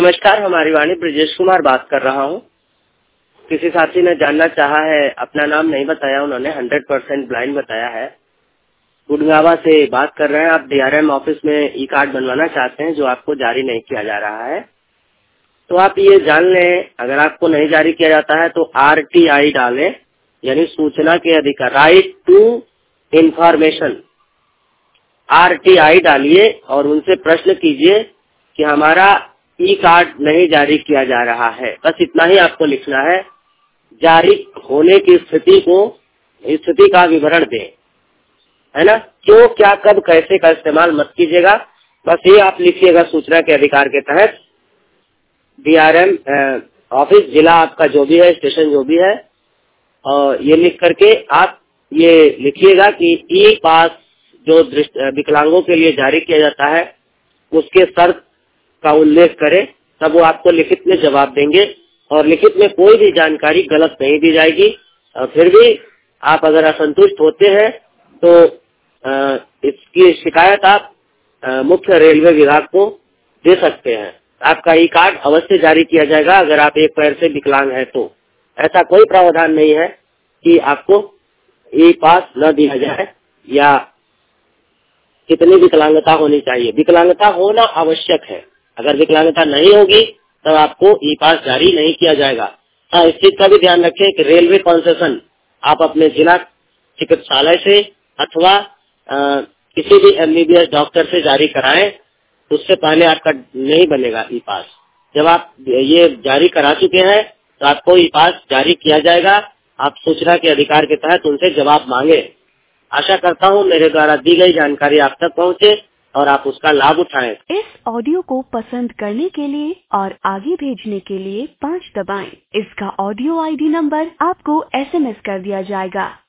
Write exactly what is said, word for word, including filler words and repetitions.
नमस्कार, हमारी वाणी ब्रजेश कुमार बात कर रहा हूँ। किसी साथी ने जानना चाहा है, अपना नाम नहीं बताया उन्होंने, हंड्रेड परसेंट ब्लाइंड बताया है। गुड़गावा से बात कर रहे हैं। आप डीआरएम ऑफिस में ई कार्ड बनवाना चाहते हैं जो आपको जारी नहीं किया जा रहा है। तो आप ये जान लें, अगर आपको नहीं जारी किया जाता है तो आरटीआई डालें, यानी सूचना के अधिकार, राइट टू इंफॉर्मेशन। आरटीआई डालिए और उनसे प्रश्न कीजिए कि हमारा ई कार्ड नहीं जारी किया जा रहा है। बस इतना ही आपको लिखना है। जारी होने की स्थिति को, स्थिति का विवरण दें, है ना। क्यों, क्या, कब, कैसे का इस्तेमाल मत कीजिएगा। बस ये आप लिखिएगा सूचना के अधिकार के तहत डीआरएम ऑफिस, जिला आपका जो भी है, स्टेशन जो भी है, और ये लिख करके आप ये लिखिएगा कि ई पास जो विकलांगों के लिए जारी किया जाता है उसके शर्त का उल्लेख करें, तब वो आपको लिखित में जवाब देंगे और लिखित में कोई भी जानकारी गलत नहीं दी जाएगी। और फिर भी आप अगर असंतुष्ट होते हैं तो आ, इसकी शिकायत आप आ, मुख्य रेलवे विभाग को दे सकते हैं। आपका ई कार्ड अवश्य जारी किया जाएगा अगर आप एक पैर से विकलांग हैं तो। ऐसा कोई प्रावधान नहीं है कि आपको ई पास न दिया जाए या कितनी विकलांगता होनी चाहिए। विकलांगता होना आवश्यक है। अगर विकलांगता नहीं होगी तब आपको ई पास जारी नहीं किया जाएगा। हाँ, इस चीज का भी ध्यान रखें कि रेलवे कंसेशन आप अपने जिला चिकित्सालय से अथवा आ, किसी भी एमबीबीएस डॉक्टर से जारी कराएं, उससे पहले आपका नहीं बनेगा ई पास। जब आप ये जारी करा चुके हैं तो आपको ई पास जारी किया जाएगा। आप सूचना के अधिकार के तहत उनसे जवाब मांगे। आशा करता हूँ मेरे द्वारा दी गई जानकारी आप तक पहुँचे और आप उसका लाभ उठाएं। इस ऑडियो को पसंद करने के लिए और आगे भेजने के लिए पाँच दबाएं। इसका ऑडियो आईडी नंबर आपको एसएमएस कर दिया जाएगा।